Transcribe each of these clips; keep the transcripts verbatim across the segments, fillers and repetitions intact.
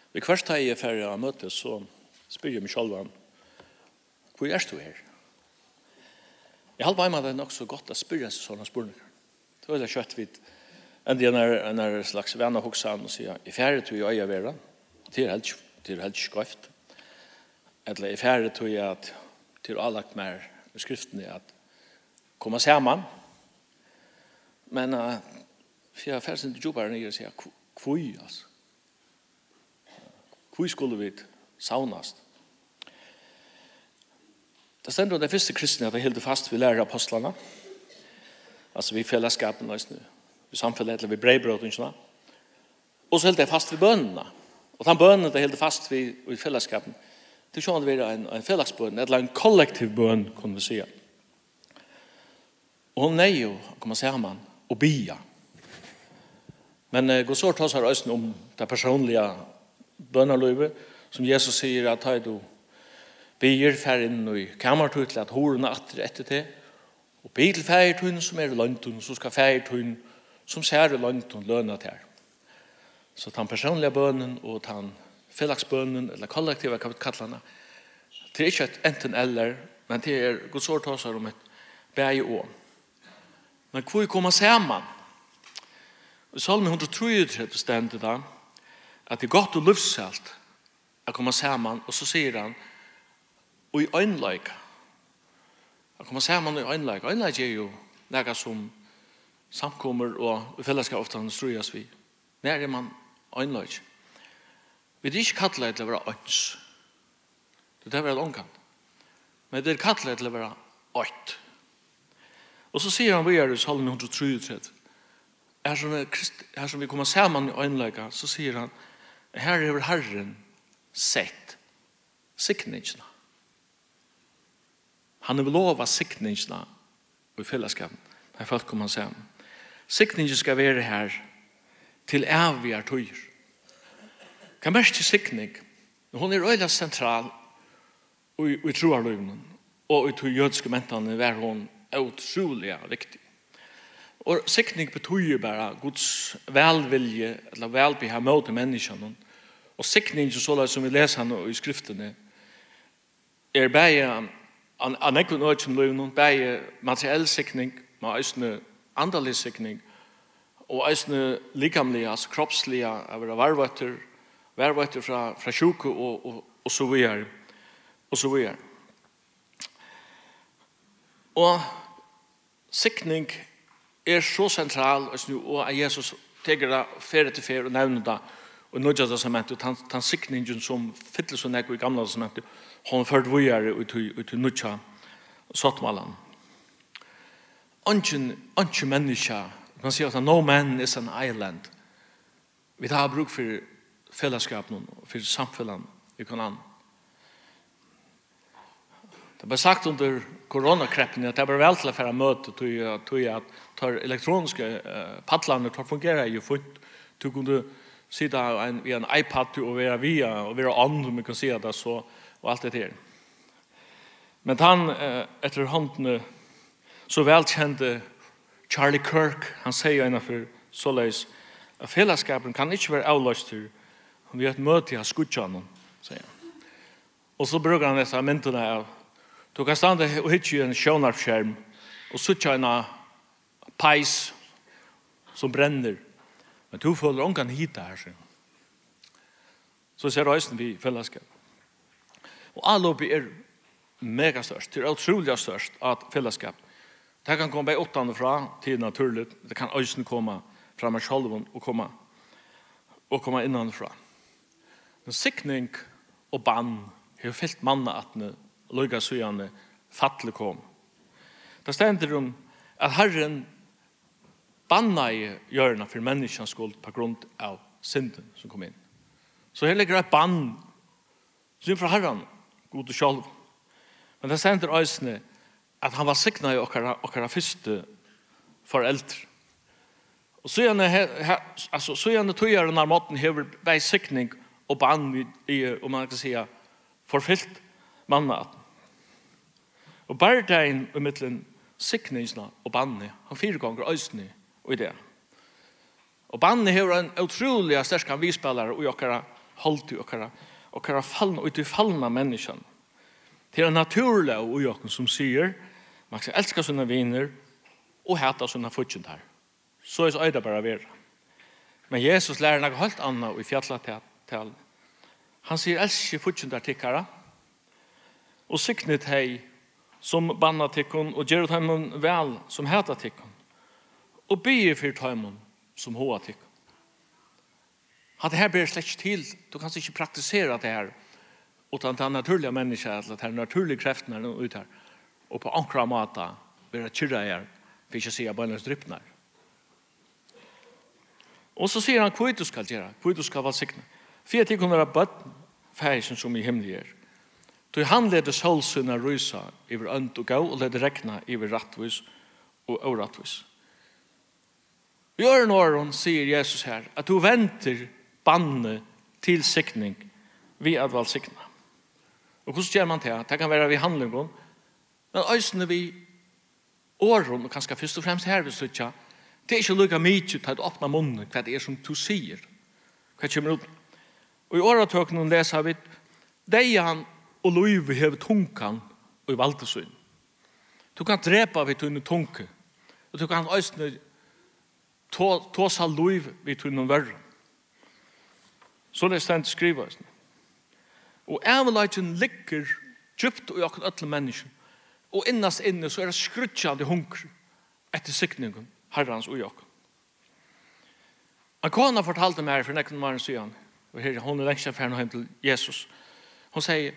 I hvert dag jeg er ferdig av møtet, så spør jeg meg selv om, hvor er du her? Jeg har bare med det nok så godt å spørre seg sånne spørninger. Det var det kjøtt vidt. Endelig en er slags venner hoksa han og sier, i ferdig tog jeg øye være, det er helt, det er helt skøft. Eller i ferdig tog jeg at, til å ha lagt mer i skriften er at komme sammen. Men uh, for jeg er ferdig til jobberen og sier, hvor altså? Hvor skulle vi saunast? Det stender det første kristne at de holder fast ved lærer apostlarna. Altså vi fellesskapen, vi samfunnet, eller vi brevbrøtene. Og så holder de fast ved bønene. Og den bønnen de holder fast ved i fellesskapen, det kan være en, en fellesbøn, eller en kollektiv bøn, kunne vi si. Og hun er jo, kan man se man, og bia. Men uh, gå så tar seg røsten om det personlige bønnerløyve, som Jesus sier at har du bier fer inn i kamertøy til at horen atter etter det, og bi til færtøyen som er i løntun, og så skal færtøyen som ser i løntun lønna til. Så den personlige bønnen og den fellagsbønnen, eller kollektive kallene, det er ikke et enten eller, men det er Guds ord tar seg om et bæg og. Men hvor kommer sammen? I Salme one thirty-three stender det da, at det er godt og livsselt å komme sammen, og så sier han, og i øynleik, å komme sammen i øynleik. Øynleik er jo noe som samkommer og i fellesskap ofte strues vi. Når er man øynleik? Vi er ikke kattelig til å være øyns. Det er være omkant. Men det er kattelig til å være øynt. Og så sier han videre i Salme one thirty-three, her som, er, her som vi kommer sammen i øynleika, så sier han, her er Herren sett sikningene. Han vil lova sikningene i fellesskapen. Her folk kommer sammen. Sikningen skal være her til evige tøyer. Hva mest til sikning? Hun er øyla sentral i, i troarløyvene og i to jødiske mentene var hun utrolig viktig. Og sikning betyr bare Guds velvilje, eller velbeha mot menneskene. Og sikning, så som vi leser han i skriftene, er bare en ekon øyne løvene, bare materiell sikning, med øyne andelig sikning, og øyne likamlige, altså kroppslige, av varvøtter, varvøtter fra, fra sjuke og, og, og så videre. Og så videre. Og sikning er så sentral, og at Jesus teger det fere til fere og nevner det, og nødja testamentet, og den sikningen som fyller så nekko i gamla testamentet, hun ført videre ut til nødja sottmalen. Anki menneska, man sier at no man is an island. Vi tar bruk for fellesskapen, for samfunnet i kanan. Det ble sagt under koronakreppen at det var vel til å fære møte til at de elektroniske uh, padlene fungerer jo fullt. Du kunne sitte en, via en iPad og være via og være an, om vi kan si det så, og alt det her. Men han, uh, etter hånden, så velkjente Charlie Kirk, han sier innenfor såleis, at fellesskapen kan ikke være avløst til vi har et møte av skutjanen, sier han. Og så bruker han disse myntene av du kan stande og hitte en sjønarskjerm og suttje en peis som brenner. Men du føler ångan hita her. Så, så ser røysen vi fellesskap. Og alloppi er mega størst. Det er utrolig størst at fellesskap. Det kan komme bare åttande fra til naturlig. Det kan øysen komme fra meg selv og komme, og komme innanfra. Men sikning og bann har fyllt mannaatne og lukka søgjane fattle kom. Det stender om at Herren banna i hjørna for menneskens skuld på grunn av synden som kom inn. Så her ligger et bann som fra Herren, god og sjálv. Men det stender øysene at han var sikna i okkara, okkara første foreldre. Og så gjerne, altså, så gjerne tøyere når måten hever bei sikning og bann i, om man kan si, forfyllt mannaten. Og bare tegn i mittelen sikningsna og banne, han fire ganger øysene og i det. Og banne har en utrolig sterk visspillere og okkara holdt i okkara, okkara fallna, ut i fallna människan. Det er naturlig og ujokken som sier, man skal elska sina viner og hata sina futsintar. Så er det bara vera. Men Jesus lærer noe helt annet i fjallatalen. Han sier, elsker futsintar tikkara, og siknet hei som banna tikkun, og gjør tøymon vel som hata tikkun, og byr for tøymon som hoa tikkun. At det her blir slett til, du kan ikke praktisera det her, utan det er naturliga människa, eller det er naturliga kreftene ut her, og på ankra mata, vera kyrra her, for ikke å si bønnens dryppnar. Og så sier han hva du skal gjøre, hva du skal valsikne. For at de kunne være bøtten, færisen som i himmelig er. Så han leder solsynna rysa over ønt og gau, og leder rekna over rattvis og orattvis. I øren åren sier Jesus her, at du venter banne til sikning vi at valsikna. Og hvordan gjør man det? Det kan være vi handlingen, men øysene vi åren, og kanskje først og fremst her vi sitter, det er ikke lukka mye til å åpne munnen, hva det er som du sier. Hva kommer ut? Og i åretøkene leser vi, deian og løyve hever tunkan og i valtesyn. Du kan drepa vid tunne tunke, og du kan øysene tåsa løyve vid tunne verre. Så det er stendt skriva. Og ævelagen ligger djupt i akkurat alle mennesker, og innast inne så er det skrutjande hunker etter sikningen, herrans og jakken. En kona fortalte meg for nekken var en syan, og her hun er lengst ferdig hjem til Jesus. Hun sier,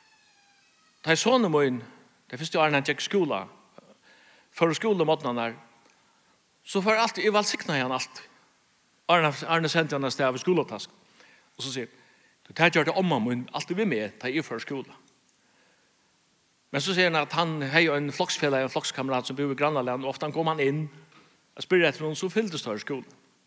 da er sånne min, det første året han gikk skola, for skola måtte han der, så får jeg alltid, jeg valgsikna han alltid. Arne, Arne sendte han av sted av skoletask. Og så sier, du tar gjør det om min, alltid vi med, da jeg for skola. Men så sier han at han har en floksfelle, en flokskamerat som bor i Grannaland, og ofte han kom han inn, og spør etter noen, så fylltes det i skolen.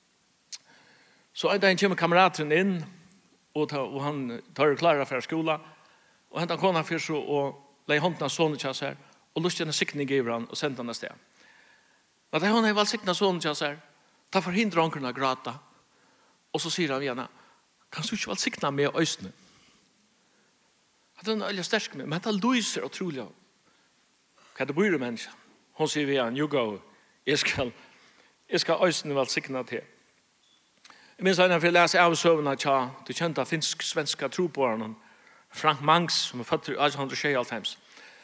Så en dag kommer kameraten inn, og, ta, og han tar klara for skola, og hentan kona for så, og leier hånden av sonen til her, og lyst gjerne sikning i han, og sendte han av sted. Men da hun har valgt sikning av sonen til her, ta forhindre ånkerna grata, og så sier han igjen, kan du ikke valgt sikning med øysene? Det er en øyelig sterk med, men det lyser utrolig av hva det bor i menneska. Hun sier vi han, you go, jeg skal, jeg skal øysene valgt sikning til. Jeg minns en for å lese av søvnene til du kjente finsk-svenska troboeren Frank Mangs, som er født i atten tjueåtte.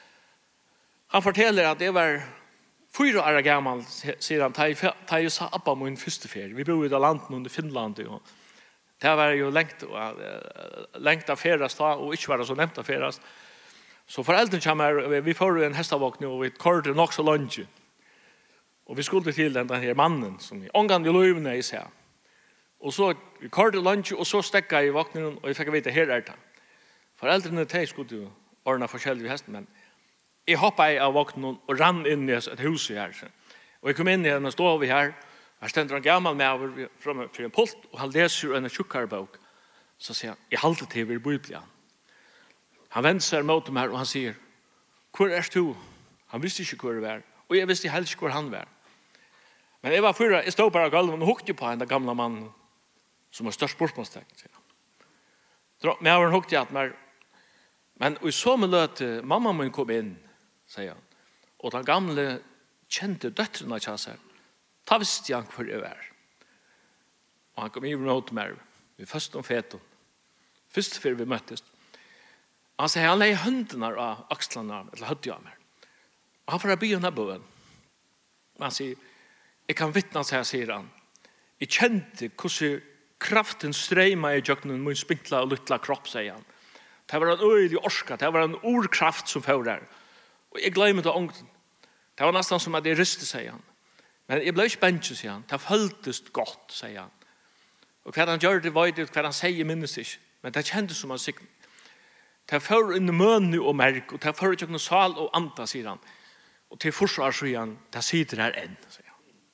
Han forteller at det var fyra år gammal, sier han, da jeg sa abba min første ferie. Vi bor i det landet under Finland, og det var jo lengt, lengt av ferast da, og ikke var det så nevnt av ferast. Så foreldrene kommer, vi får en hestavåkning, og vi korter nok så lunge. Og vi skulle til den her mannen, som i omgang i løyvene i seg. Og så vi kortet lunge, og så stekka jeg i våkningen, og jeg fikk vite, her er det. Foreldrene til skulle jo ordne forskjellige hesten, men jeg hoppet av våkningen og rann inn i et hus her. Og jeg kom inn i en stov her, her stender en gammal med over for en pult, og han leser en tjukkare bok. Så sier han, jeg halte til ved Bibelen. Han vender seg mot dem her, og han sier, hvor er du? Han visste ikke hvor det var, og jeg visste helst ikke hvor han var. Men jeg var fyra, jeg stod bare av gulvet og hukte på en gamla mannen, som var størst spørsmålstegn, sier han. Men jeg var hukte at meg, men i så med løte, mamma min kom inn, sier han, og den gamle kjente døtrene av seg, ta visste han hvor jeg var. Og han kom i mot meg, vi først om feton, først før vi møttes. Han sier, han legger høndene av akslene, eller hødde av meg. Og han får be henne bøen. Han sier, jeg kan vittne seg, sier han, jeg kjente hvordan kraften strømmer i jøkkenen min spinkla og lytla kropp, sier han. Det var en øyelig orska, det var en ordkraft som fører der. Og jeg glemte det ångten. Det var nesten som at jeg ryste, sier han. Men jeg ble ikke bensje, sier han. Det føltes godt, sier han. Og hva han gjør det, var det, hva han sier, minnes ikke. Men det kjentes som han sier. Det fører inn i mønne og merk, og det fører ikke noe sal og anta, sier han. Og til forsvar, sier han, det sitter her enn, sier han.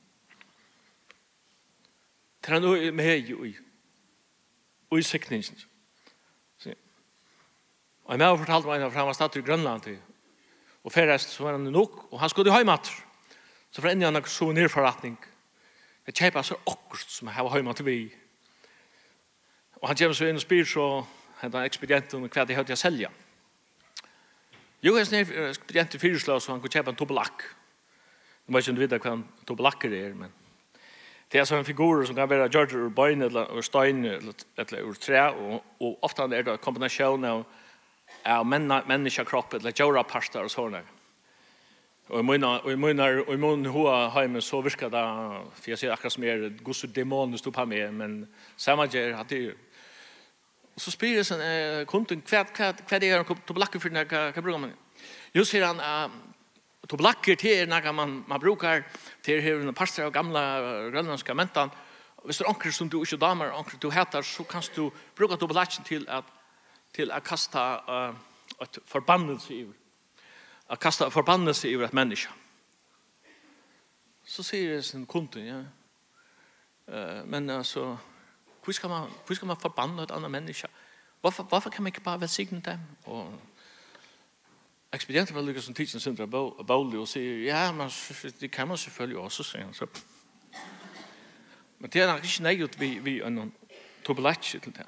Det er noe med i, i sikningen. Og jeg med fortalte meg, for han var stadt i Grønland, og ferest så var han nok, og han skulle i heimat. Så for enda han en souvenirforretning, jeg kjøper så akkurat som jeg har heimat vi. Og han kommer så inn og spyr så hentan ekspedienten hva de hadde jeg selja. Jo, jeg snir ekspedienten fyreslå så han kunne kjøpe en tobelakk. Jeg må ikke vite hva en tobelakker er, men det er sånne figurer som kan være gjort ur bøyn eller ur stein eller ur tre, og, og ofte er det en kombinasjon av, av menneskekropp eller djuraparster og sånne. Og i munnen og i munnen hoa heime så virker det, for jeg sier akkurat som er gos og demoner stod på meg, men samme gjør at det og så spyr jeg sånn, eh, kunden, hva, hva, hva er det her tobelakker for, hva, hva bruker man? Jo, sier han, uh, tobelakker til er noe man, man bruker til her en pastor av gamle grønlandske mentan. Hvis det er anker som du ikke damer, anker du heter, så kan du bruke tobelakken til at til å kaste uh, et forbannelse i å kaste forbannelse i et menneske. Så sier jeg sin kunden, ja. Uh, men altså, Hur ska man hur ska man förbanna ett annat människa? Varför varför kan man inte bara välsigna dem? Och expedienten var lyckas som teaching center about och säger ja, men det kan man selvfølgelig också säga så. Men det är inte nöjt vi vi en tobelach till det.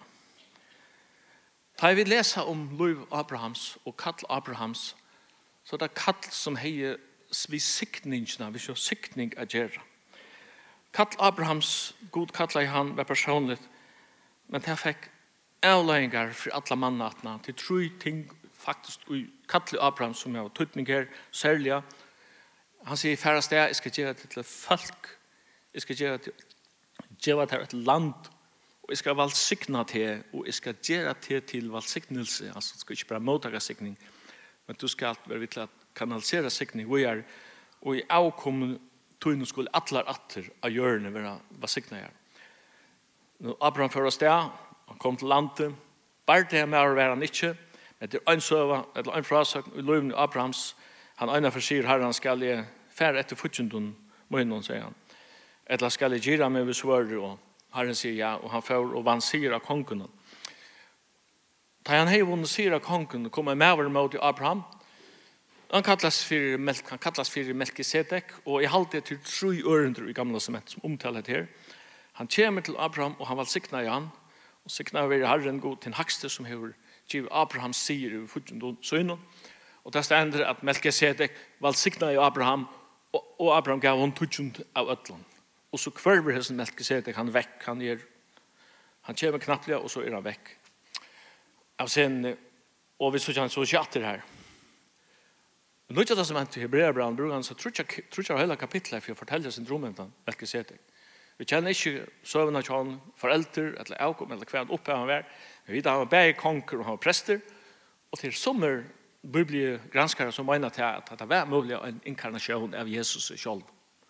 Ta vi läsa om Louis Abrahams och kall Abrahams så det kall som hejer vi siktningarna vi så siktning att göra. Kall Abrahams god kalla i han var personligt, men det fikk avleggingar for alla mannatna til tru ting faktisk i kall Abraham som har tøytning her, særlig. Han sier i færre sted, jeg skal gjøre det til folk, jeg skal gjøre det gjøre det et land, og jeg skal valgsikna til, og jeg skal gjøre det til valgsiknelse, altså det skal ikke bare mottaga sikning, men du skal være vidt til at kanalisere sikning, vi er, og i avkommen tøyne skulle atler atter av hjørne være valgsikna her. Nå Abraham fører sted, han kom til landet, bare det med å være han ikke, men det er en søva, eller en frasøk, i løven av Abrahams, han øyne for sier, herren skal jeg fære etter fortjentun, munnen, sier han. Eller skal jeg gira meg ved svøret, og herren sier ja, og han får og vann sier av kongen. Da han hei vunnet sier av kongen, kom en med mot Abraham, han kallas for, han kallas for Melkisedek, og jeg halte til tru ørender i gamle sement, som omtaler det her. Han kommer til Abraham, og han vil sikna i han, og sikna over herren god til en hakste som hever giv Abraham sier i fortjentun sønnen, og det stender at Melkisedek vil sikna i Abraham, og, og Abraham gav hon tutsjent av øtland. Og så kvarver hessen Melkisedek, han vekk, han er, han kommer knapplega, og så er han vekk. Av sen, og vi så ikke han så kjatter her. Men nå er det som hent i Hebreabrand, bruker han så tror jeg hele kapitlet for å fortelle sin drommentan, Melkisedek. Vi kjenner ikke søvn av kjønn, foreldre, eller avkom, eller hva han oppe han var. Vi vet at han var begge konger, og han var prester, og til sommer biblige granskere som mener til at det var mulig en inkarnasjon av Jesus selv.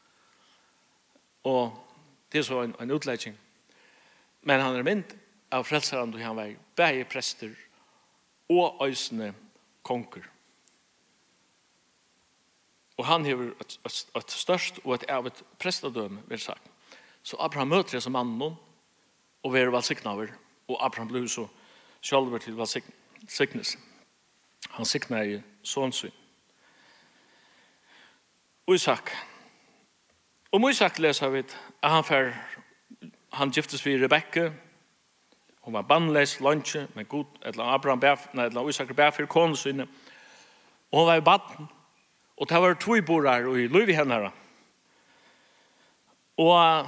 Og det er så en, en utlegging. Men han er mynd av frelseren, og han var begge prester og øysene konger. Og han har et, et, et størst og et av et prestadømme, vil sagt. Så Abraham møter det som mannen, og vi er velsikna over, og Abraham ble så selv til velsiknelse. Han sikner i sånsyn. Isak. Om Isak leser vi at han, fer, han giftes ved Rebekka. Hun var bannleis, lunsje, men god, eller Abraham ber, nei, eller Isak ber for kone sinne. Og hun var i baden. Og det var to bor her, og i løy henne. Og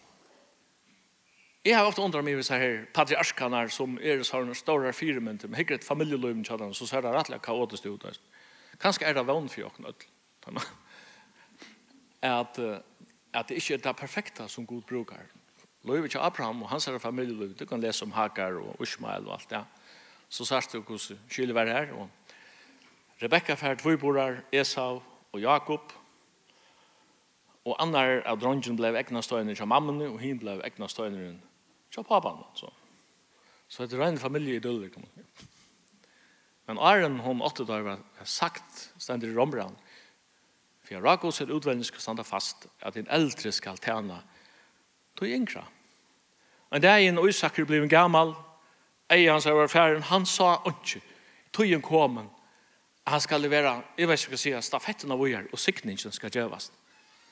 jeg har ofte undret meg hvis jeg her patriarkaner som er sånne store firementer, men ikke et familieløyven kjønner, så ser det rettelig kaotisk ut. Kanskje er det vann for åkne. At, at det ikke er det perfekte som Gud bruker. Løyven til Abraham og hans er familieløyven, du kan lese om Hagar og Ishmael og alt det. Så sørste du hvordan skyldig var her. Og Rebekka fært tvøyborer, Esau og Jakob. Og andre av dronjen ble egna støyner til mammene, og hin ble egna støyner til papan. Så, så det er en familieidyll. Men Aaron, hun åtte dager, har sagt, stendig i Rombrand, for Rakos er utvelning skal standa fast, at en eldre skal tjene til yngre. Men det er en Isak ble gammal, ei hans var færen, han sa ikke, tøyen komen, han skal levere, jeg vet ikke hva si, stafetten av oger, og sikningen skal gjøvast.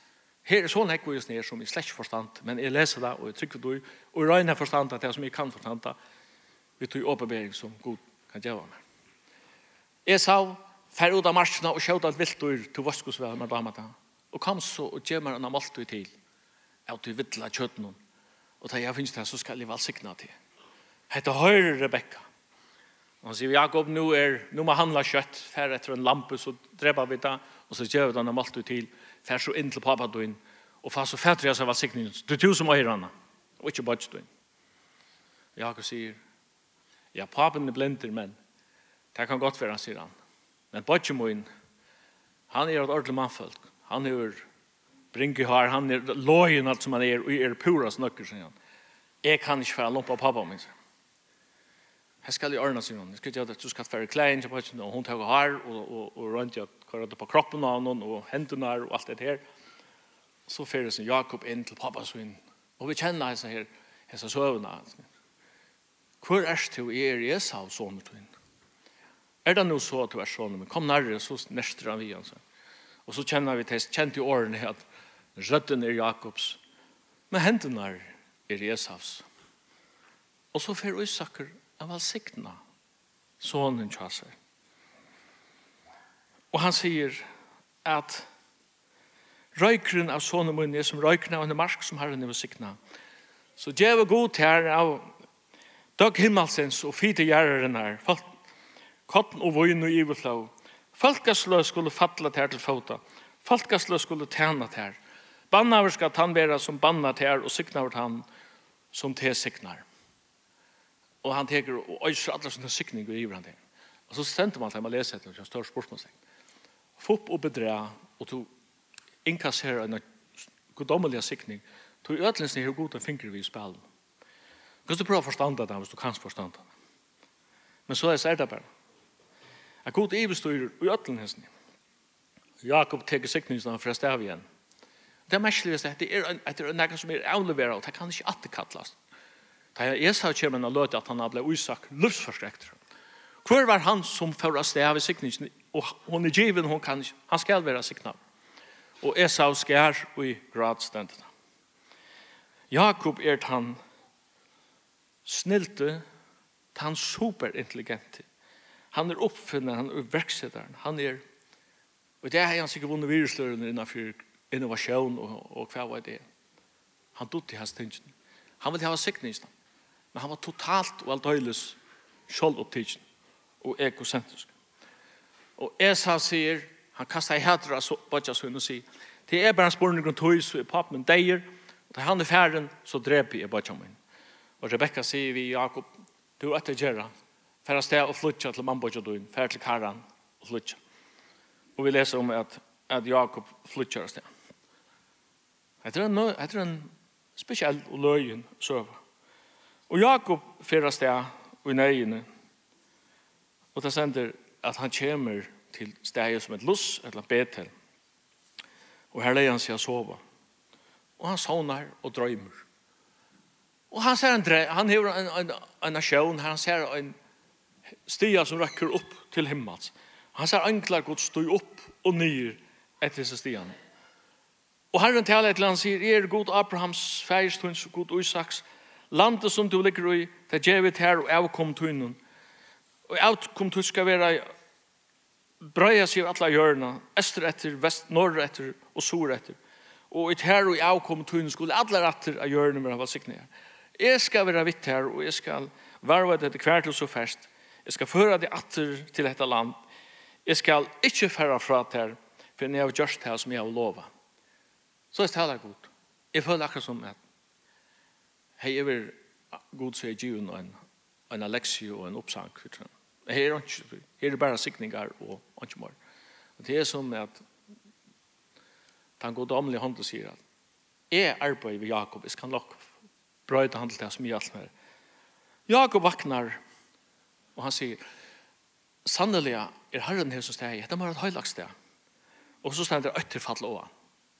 Her er sånn ekko just ned som jeg slett ikke forstand, men jeg leser det, og jeg trykker det, og jeg regner forstand at det som jeg kan forstanda, vi tog åpenbering som Gud kan gjøre meg. Jeg sa, fer ut av marsjene og kjødde alt vilt ur til voskosvel med damer, og kom så og gjør meg en måltid til, av til vittla kjøtten, og da jeg finnes det, så skal jeg velsigna til. Hette høyre Rebekka. Og han sier, Jakob, nå er, nå må handla kjøtt, fer etter en lampe, så dreper vi det, og så gjør vi den måltid til, fer så inn til pappa du inn, og fa så fætter jeg seg velsigningen. Du er to som øyre henne, og ikke bodst du inn. Jakob sier, ja, pappen er blinder, men det kan godt være, sier han. Men bodst du inn, han er et ordentlig mannfolk. Han er brinke har, han er lojen alt som han er, og er pura snøkker, sier han. Jeg kan ikke fære lompa pappa min, sier han. Her skal jeg ordne, sier han. Jeg skal gjøre det, du skal fære klein, og hun tar her, og, og, og rundt jeg kører det på kroppen av noen, og hendene og alt det her. Så fører sin Jakob inn til pappa sin, og vi kjenner disse her, disse søvnene. Hvor er det du er i Esau, sånne til henne? Er det nå så at du er sånne, men kom nærmere, så nester han vi, altså. Og så kjenner vi til, kjent i årene at røtten er Jakobs, men hendene er Esavs. Og så fører Isaker av velsigna sonen Kjasser. Og han sier at røykren av sonen min er som røykren av en marsk som Herren er velsigna. Så djev og god her av dag himmelsens og fite gjerreren her, kotten og vøyn og iverflå. Folkeslø skulle fattla ter til fota. Folkeslø skulle tjena ter. Bannaver skal han være som banna ter, og siknaver han som te siknar. Og han teker og øyser alle sånne sikninger i hverandre. Og så stendte man til å lese etter, og større spørsmålstegn. Fopp og bedre, og to inkasserer en godommelige sikning, to i ødelsene er god en finger vi i spillen. Kan du prøve å forstande det, hvis du kan forstande det. Men så er det bare. Jeg god i bestyrer i ødelsene. Jakob teker sikningsene fra stav igjen. Det er mest at det er noe som er avleveret, og det kan ikke atterkattles. Da jeg sa til meg løte at han ble uisak livsforskrekter. Hvor var han som fører stav i sikningen, og hun er given, hun kan ikke, han skal være siknet. Og Esau skær i gradstendene. Jakob er han snilte, han superintelligente. Han er oppfunnet, han er verksetteren, han er, og det er han sikkert vunnet viruslørende innenfor innovasjon og, og hva var det. Han dødde i hans tingene. Han ville ha sikningsene, men han var totalt og aldøyles skjoldopptidsen og ekosentrisk. Og Esau sier, han kastar i hætter av Bodjasund og sier, det er bare en spørning om tog, så er pappen deier, og da han er ferden, så dreper jeg Bodjasund. Og Rebekka sier vi, Jakob, du er etter gjerra, færre sted og flytja til Bodjasund, færre til Karan og flytja. Og vi leser om at, at Jakob flytjar av sted. Det er en, det er en spesiell og løyen søva. Og Jakob færre sted og i nøyene, og det sender at han kommer til stedet som et luss, eller Betel. Og her leier han seg å sove. Og han sovner og drømmer. Og han ser en drøm, han har en, en, en nasjon, han ser en stia som rekker opp til himmels. Han ser enklar godt stå opp og nyr etter disse stiene. Og Herren taler til han sier, er god Abrahams, Feirstøns og god Isaks, landet som du ligger i, det gjør vi her og avkom tunnen. Og avkom tunnen skal være brøya seg av alle hjørna, øster etter, vest, norr etter og sur etter. Og et her og i avkom tunnen skulle alle etter av hjørna være valsikninger. Jeg skal være vitt her, og jeg skal varve det til hvert og så først. Jeg skal føre det etter til dette land. Jeg skal ikke føre fra det her, for jeg har gjort det som jeg har lovet. Så jeg taler godt. Jeg føler akkurat som at hei, jeg vil god så jeg giver en, en aleksio og en oppsang. Her er, ikke, her er bare sikninger og ikke mer. Det er som at den godomlige hånden sier at jeg arbeider ved Jakob, jeg skal nok brøyde han til det som jeg alt med. Jakob vaknar og han sier sannelig er Herren her som steg, det er et høylagt sted. Og så stender det øtterfall over.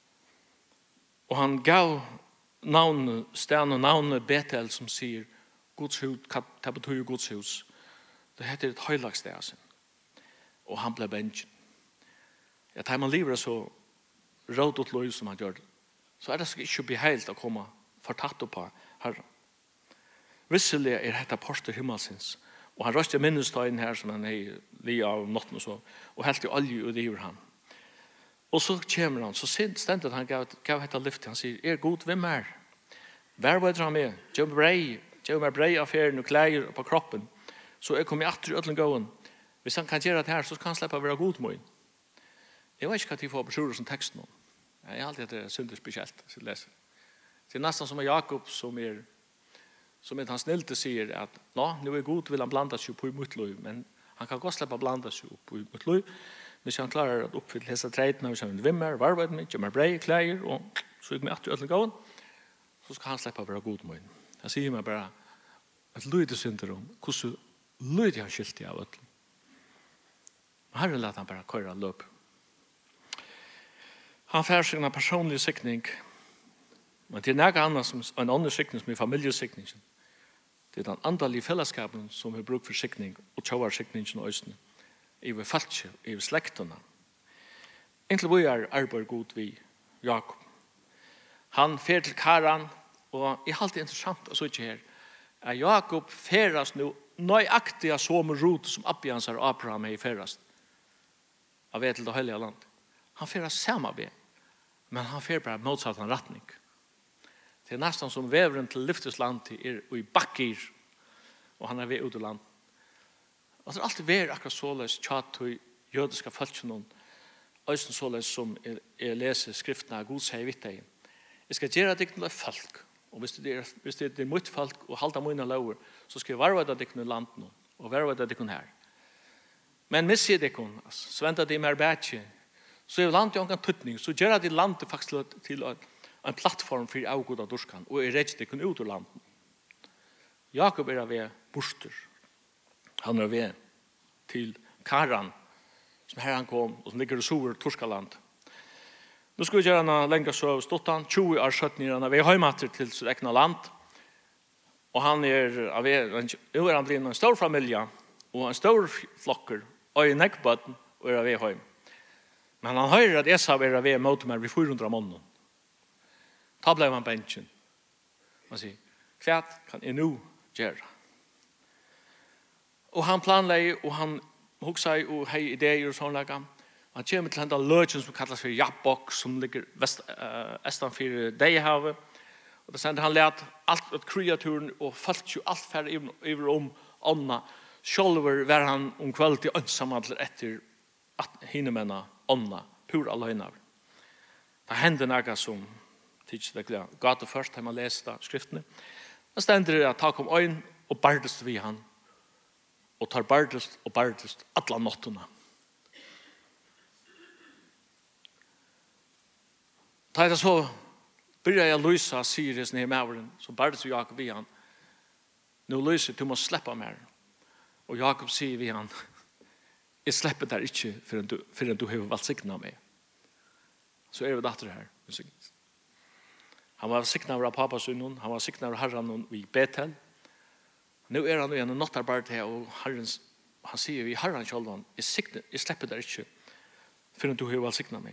Og han gav navnet, stedet og navnet Betel som sier Guds hus, det betyr Guds hus. Det heter et høylagt sted. Altså. Og han ble benchen. Ja, da man lever så råd og løy som han gjør så er det ikke beheilt å komme fortatt på Herren. Visselig er dette porter himmelsins, og han røste minnestøyen her som han er li av notten og så, og helt i olje og driver han. Og så kommer han, så stendet han gav, gav dette lyftet, han sier, er god, hvem er? Vær var han med? Gjør meg brei, gjør meg brei affæren og klær på kroppen, så jeg kommer atter i ødelen gåen. Hvis han kan gjøre det her, så kan han slippe å være god mot. Jeg vet ikke hva de får på som teksten om. Jeg har alltid at det er synder spesielt, så jeg leser. Det er nesten som Jakob, som er, som er han snilte, sier at nå, nå er god, vil han blanda seg på i mitt liv, men han kan godt slippe å blanda seg på i mitt liv, hvis han klarer å oppfylle disse treitene, hvis han vil vimmer, varvet mitt, gjør meg brei, klær, og så gikk meg atter i ødelen gåen, så skal han slippe å være god mot. Jeg sier meg bare et lydig synder om hvordan lydig han skilt av ødelen. Herren lät han bara köra löp. Han får sig en personlig sikning, men det är något annat som en annan sikning som är familjesikningen. Det är den andliga fällskapen som har bruk för sikning och tjauar sikningen och östning. I vi falske, i vi släkterna. Egentlig vi er arbeid god vi Jakob. Han fer til Karan, og det er alltid interessant å så ikke her, at Jakob ferast nu nøyaktiga som rot som Abbiansar og Abraham er i ferast av ved til det hellige land. Han ferast samme ved, men han fer bare motsatt en retning. Det er nesten som veveren til lyftesland er i bakker, og han er ved ut i land. Og det er alltid vært akkurat såleis tjat og jødiske folkene, øysen såleis som jeg leser skriftene av God sier vidt deg. Jeg skal gjøre deg til folk, og hvis det er, hvis det er mitt folk og halda mine lover, så skal jeg varve deg til landet og varve deg til her. Men misser deg, så venter de mer bætje, så er landet jo en tøtning, så gjør de landet faktisk til en plattform for avgått av dorskan, og er rett deg ut ur landet. Jakob er ved borster. Han er ved til Karan, som her han kom, og som ligger i Sor, Torskaland. Nå skal vi gjøre han lenger så stått han, tjue år sytten år, han er ved høymatter til sitt egna land, og han er ved, nå er han blitt en stor familie, og en stor flokker, og en nekkbøtten, og er ved høym. Men han hører at Esau er ved mot meg ved fire hundre måneder. Da ble han bensjen. Han sier, hva kan jeg nå gjøre? Og han planlegger, og han hugsa og hei ideer og sånn laga. Han kommer til henne løgjen som kallas for Jabbok, som ligger vest, uh, estan for Deihavet. Og da sender han let alt ut kreaturen, og falt jo alt færre over om ånda. Sjølver var han om kveld til ønsamadler etter at hinnemenna ånda, pur aløgna. Det hender noe som tids det glede. Gata først, har man lest skriftene. Da stender det at han kom øyn og bardest vi han. Og tar bardest og bardest alla nottuna. Da er det så, byrja jeg lysa Sirius nere med våren, så bardest vi Jakob vi han. Nå lyser, du må släppa mer. Og Jakob sier vi han, jeg slipper der ikke før du, før du har valgt sikna meg. Så er vi datter her. Han var sikna av papasunnen, han var sikna av herran i Betel. Nå er han igjen og nottarbeidet her, og herren, han sier vi herren selv, jeg, sikne, jeg slipper der ikke før du har valgt sikna meg.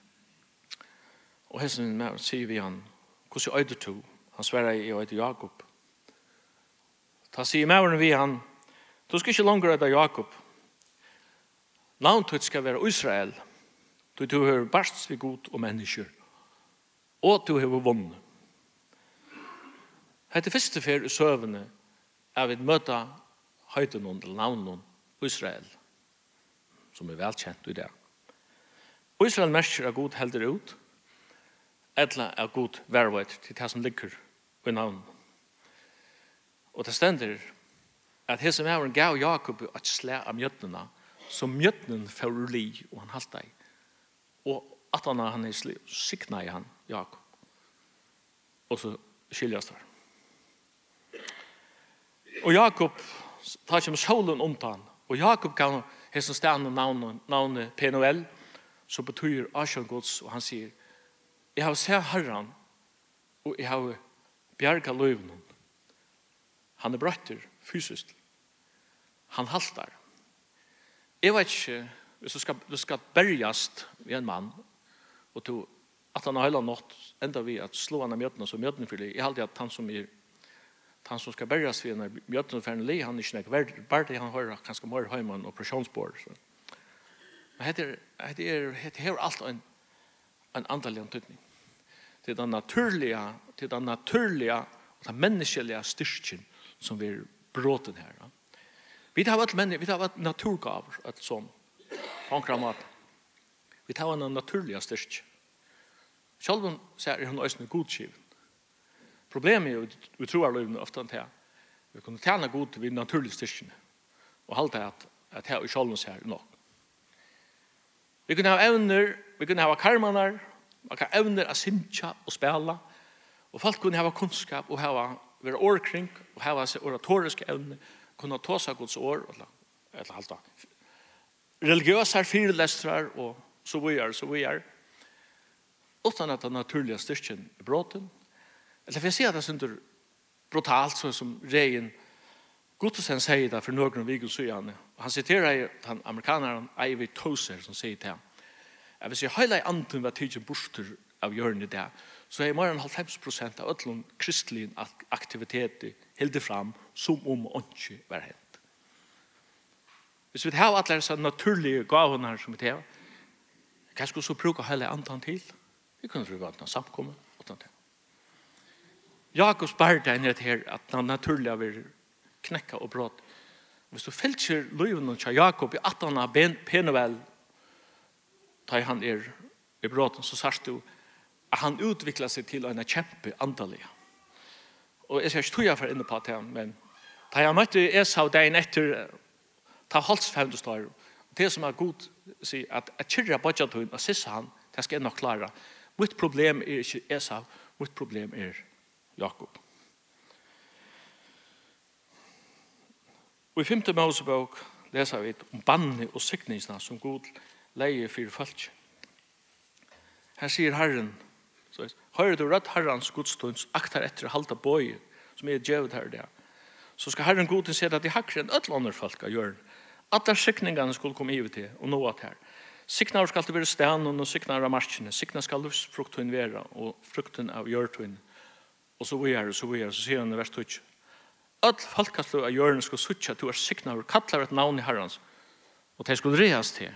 Og hesten med sier vi han, hvordan øyde du? Han sverre i øyde Jakob. Da sier med vi han, du skal ikke langer øyde Jakob. Navntøyt skal være Israel. Du, du har barst ved god og mennesker. Og du har vunnet. Hette første fer i søvende er vi møte høyden eller navnen Israel, som er velkjent i det. Og Israel merker er god helder ut, eller er god vervet til det som ligger i navnen. Og det stender at hese mæveren gav Jakob et slæ av mjøttene, som mjøttenen får li, og han halte i. Og at han han er slik, sikna i han, Jakob. Og så skiljas der. Og Jakob tar ikke med solen om han. Og Jakob kan hese stedene navnet, navnet Penuel, som betyr Asjongods, og han sier, jeg har sett herren, og jeg har bjerget løven. Han er brøtter fysisk. Han haltar. Jeg vet ikke, hvis du skal, du skal bergast ved en mann, og du att han har hela något ända vi att slå han av mjötna så mjötna för det. Jag hade att han som är han som ska bärgas vid när mjötna för en le han är inte värd bara det han har kanske mer hemma en operationsbord så. Men det är det är det har allt en en andlig antydning. Det är den naturliga till den naturliga och den mänskliga styrkan som vi bråten här. Vi har varit män vi har varit naturgaver att som hankramat. Vi tar en naturliga styrka. Själv säger hon ösnen godskiven. Problemet är att vi tror att ofta att vi kan tjäna god vid naturlig styrkan och hålla att att här i själv säger nog. Vi kan ha evner, vi kan ha karmanar, man kan evner att synka och spela och folk kan ha kunskap och ha vara ordkring och ha oratoriska evner, kunna ta sig Guds ord eller eller allt det. Religiösa föreläsare och så vidare, så vidare. Utan att den naturliga styrkan är bråten. Eller för jag ser det under brutalt så som Rejen Gudsen säger det för några veckor sedan. Han citerar den amerikanaren Ivy Tozer som säger det här. Jag vill säga hela anden var tidsen borster av hjörnet där. Så är mer än halvfems procent av öllum kristlig aktivitet helt fram som om inte var hänt. Hvis vi har alla dessa naturliga gåvorna som vi har, kan skulle så bruka hela andan till. Vi kunde ju vara samkomma utan det. Jakob spärde en det här att den naturliga vill knäcka och brott. Hvis du fälter liven och Jakob i att han har peneväl tar han er i brotten så särst du att han utvecklar sig till en kämpe andaliga. Och jag ska inte tog för inne på det men tar jag mötte Esau dagen efter ta halsfemte står det som är god si att att kyrra budget och assissa han det ska nog klara. Mitt problem är inte Esau, mitt problem är Jakob. Och i femte Mosebok läser vi om banne och siktningsna som god leie för folk. Här säger Herren så hör du rätt Herrens godstunds aktar efter halta boj som är djövet här där. Så ska Herren godin se att det hackar en öll andra folk att göra. Att där siktningarna skulle komma i till och nå att här. Siktnar skal det være stenen og siktnar av marskene. Siktnar skal livsfrukten være og frukten av hjørtun. Og så videre, så videre, så sier han i vers tolv. Alt folkestå av hjørnen skal suttje at du er siktnar og kattler et navn i Herrens. Og det skulle reas til.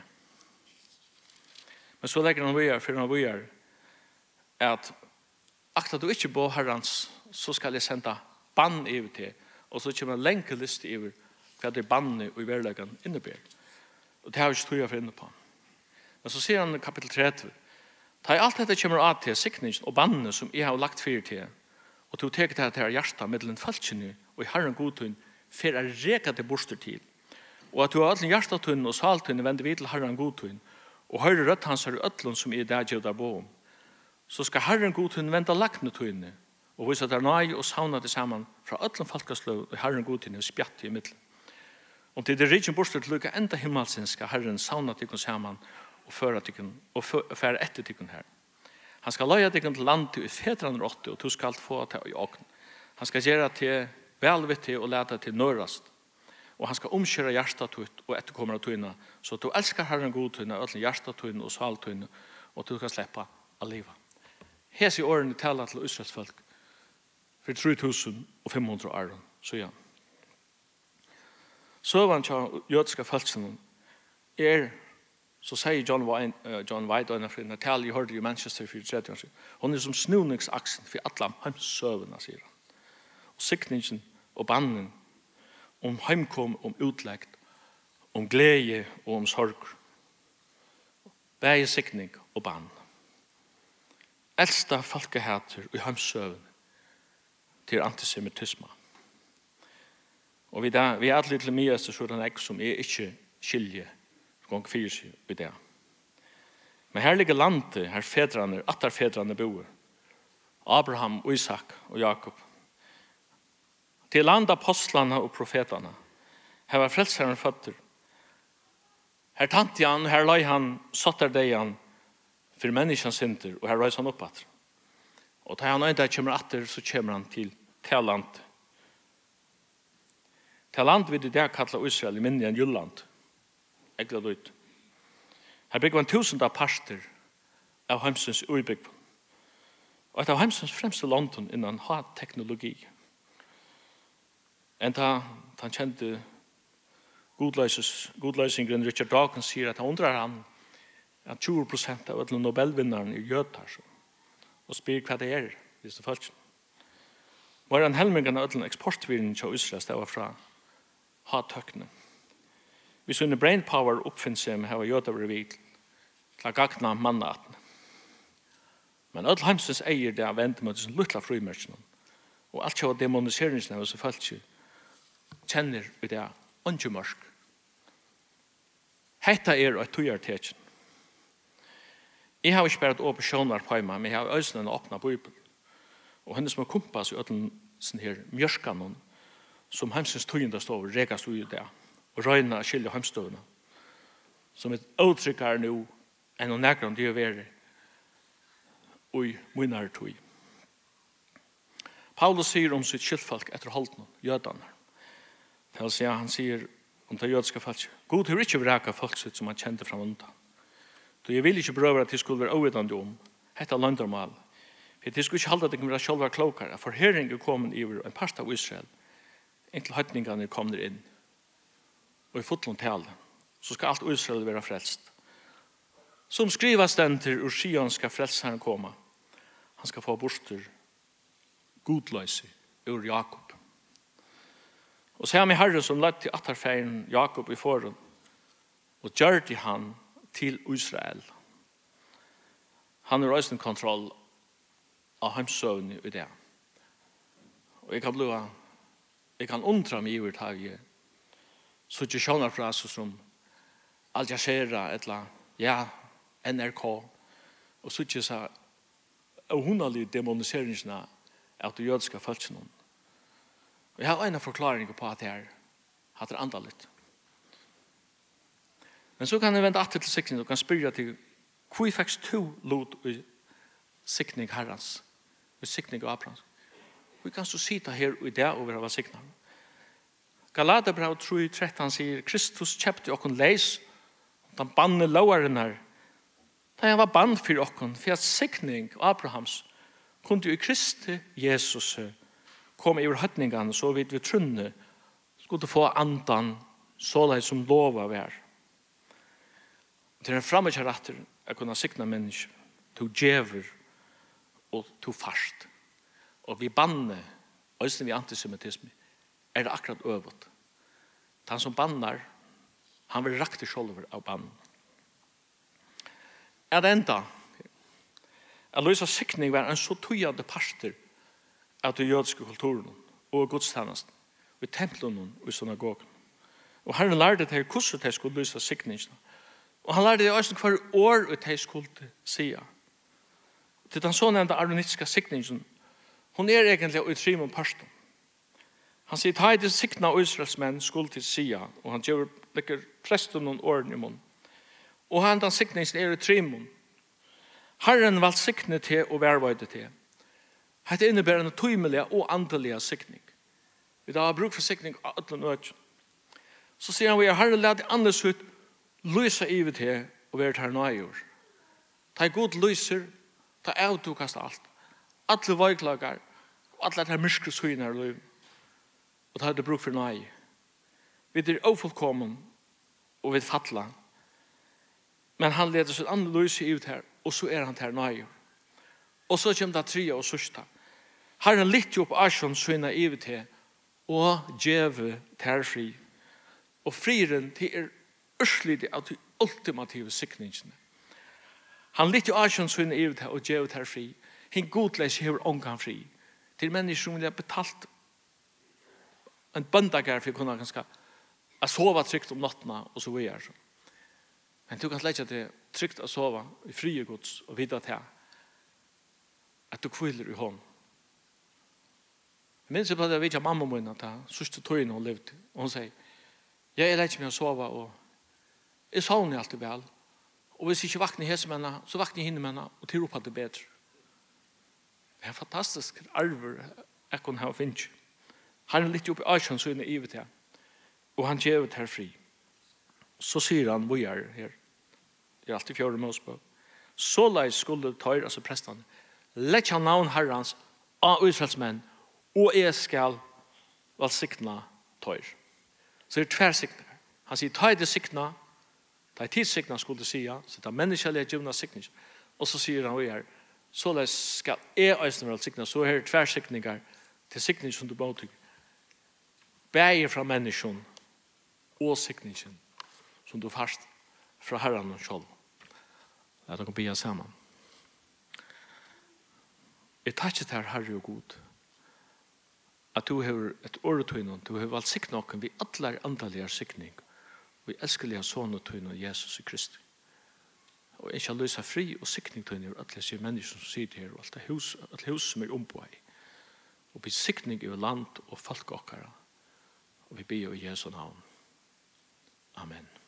Men så legger han videre, for han videre, at akta du ikke på Herrens, så skal jeg sende bann i til. Og så kommer en lenke liste i hva det bannet og i verleggen innebærer. Og det har vi ikke tog for inne på. Men så sier han i kapitel tretti. Ta i alt dette kommer av til sikningen og bannene som jeg har lagt fyrt til. Og til å teke det til hjertet mellom falskene og i Herren godtun for å reka det borster til. Og at du har alle hjertetun og saltun vender vid til Herren godtun og høyre rødt hans er ødlun som er der gjør der bo. Så skal Herren godtun vende lakne tunne og vise der nøy og sauna det sammen fra ødlun falkasløv og Herren godtun er spjatt i middelen. Og til det rikjen borster til lukka enda himmelsen skal Herren sauna tikkun sammen og føre tikkun og føre etter tikkun her. Han skal løye tikkun til land til fedran åtte og du skal få til i åkn. Han skal gjøre til velvittig og lete til nørast. Og han skal omkjøre hjertetut og etterkommer av tøyna så at du elskar Herren god tøyna, øtlen hjertetøyna og saltøyna og du kan slippe av livet. Hes i årene taler til Israels folk for tre tusen fem hundre år, så ja. Søvann til jødiske folkene er, så sier John White, uh, John White og en av freden, tal jeg hørte i Manchester for tretti år siden, hun er som snuningsaksen for alle hans søvene, sier han. Og sikningen og bannen om heimkom, om utleggt, om glede og om sorg. Bæge sikning og bann. Eldsta folkehater i heimsøvene til antisemitisme. Og vi er vi er alle til mye til sådan ek som er ikke skilje gang fyrir seg i det. Men her ligger landet, her fedrene, atter fedrene bor. Abraham, Isak og Jakob. Til land apostlene og profetene. Her var frelseren føtter. Her tante han, her løy han, satt der deg han, for menneskens synder, og her røys han opp at. Og da han øyne kommer atter, så kommer han til til land. Til land vil det der kalla Israel i minne enn Jylland. Jeg gleder ut. Her bygger man tusende parster av heimsens uibygg. Og et av heimsens fremste London innan ha teknologi. En ta, han kjente godløsingren Richard Dawkins sier at han undrar han at tjúgu prosent av alle Nobelvinneren er jøtar og spyr hva det er, hvis det følger. Var en helmingen av alle eksportvirnen til Israel stedet fra ha tøkne. Vi sånne brain power oppfinnes seg med hva jøtar var vidt til å gagna mannaten. Men alle heimsens eier det av vendt mot sin luttla frimerkene. Og alt kjøver demoniseringsene av oss følger kjenner vi det åndjumørsk. Hetta er et tøyartekjen. Jeg har ikke bare et åpent sjånar på meg, men jeg har øyne en åpna bøybel. Og hennes må kompas i ødelen sånne her mjørskanen som heimsens tøyende står og regast ui det og røyna skilje heimstøvene som et åtrykkar nu enn og nærkron det er veri ui munnar tøy. Paulus sier om sitt skyldfolk etter holden jødene. Det vil si han sier om det jødiske folk God har ikke vraka folk sitt som han kjente fra undan. Så jeg vil ikke prøve at de skulle være overvidende om dette landermal. For de skulle ikke halde at de kunne være selv klokere. For herring er kommet i en part av Israel inntil høytningene er kommet inn. Og i fotlån tale så skal alt Israel være frelst. Som skrivas den til ur Sion skal frelseren komme. Han skal få borster godløse ur Jakob. Og så har vi herre som lett til atterfeiren Jakob i foran og gjør de han til Israel. Han er også en kontroll av heimsøvn i det. Og jeg kan bli jeg kan undra meg i hvert her så ikke skjønner fra oss som Al Jazeera eller ja, N R K og så ikke så hundalige demoniseringsene av de jødiske følelsene. Og jeg har en forklaring på at det er at det er andaligt. Men så kan jeg vende atter til sikning og kan spørre til hvor fikk to lot i sikning herrens, i sikning av Abrahams. Vi kan så sitte her i det og være siknet. Galaterbrev tre tretton sier Kristus kjøpte okken leis den banne lovaren her. Da han var bann for okken for at sikning av Abrahams kunne jo i Kristi Jesus komme i høytningene så vidt vi trunne skulle få andan så leit som lova vær. Det er en fremmedkjarater å kunne sikna mennesker til djever og til fast. Og vi banne, også vi antisemitisme, er det akkurat øvet. Han som bannar, han vil rakte sjolver av bannen. Er det enda, at Louisa sikning var en så tøyande parter av den jødiske kulturen og godstjenesten, i templen og i synagogen. Og Herren lærte til hvordan de skulle lyse sikningene. Og han lærte det også hver år de skulle si. Til den så nevnte aronitiske sikningen, hun er egentlig i tre med parten. Han sier, ta i det sikna Israels menn skulle til sia, og han gjør lekker presten noen årene i munn. Og han den sikningen er i tre munn. Herren valgt sikne til og værvøyde til. Dette innebærer en tøymelige og andelige sikning. Vi da har bruk for sikning av alle nødt. Så sier han, vi har herre lett andes ut, lysa ivet til og være her nøyår. Ta i god lyser, ta avtukast alt. Alle veiklager, og alle er myskre søgner i livet. Og ta det bruk for nøy. Vi er ofullkommen, og vi er fattla. Men han leder sitt andre lyser ivet her, og så er han her nøyår. Og så kommer det tre og sørsta. Herren litt jo på Asjon søgner ivet til, og djeve terfri. Og friren til er ørslidig av de ultimative sikningene. Han litt jo Asjon søgner ivet til, og djeve terfri. Hin godleis hever ångan fri. Til mennesker som vil ha betalt en bøndager for å kunne ganske å sove trygt om nattene og så videre. Men du kan lege det trygt å sove i frie gods og vite til at du kviler i hånd. Jeg minns på at jeg vet at mamma min at jeg sørste tøyene hun levde. Og hun sier, jeg er lege med å sove og jeg sovner alltid vel. Og hvis jeg ikke vakner hese med henne, så vakner jeg henne med henne og til opp at det er bedre. Det er fantastisk arver jeg kunne ha finnet. Han er litt oppe i Asjon så inne i det. Og han gjør det her fri. Så sier han, hvor er her? Det er alltid fjord med oss på. Så lei skulle tøyre, altså prestene, letja navn herrans av Israelsmenn, og jeg skal velsigna tøyr. Så det er tvær sikninger. Han sier, ta i det sikna, ta i tidssikna skulle sia, så det er menneskelige givna sikning. Og så sier han, og så skal jeg eisne velsigna, så er det tvær sikninger til sikning som du båter. Bæger fra menneskjen og sikningen som du fast fra herren og kjøl. At de kan bli sammen. Jeg tar ikke til herre og god at du har et åretøyne, du har valgt sikten noen vi alle andalige sikning og vi elskelig sånn og tøyne Jesus i Kristi. Og jeg skal løse fri og sikning tøyne og alle sier mennesker som sitter her og alt hus, alt hus som er ombå i. Og vi sikning i land og folk okkara. Og vi ber i Jesu navn. Amen.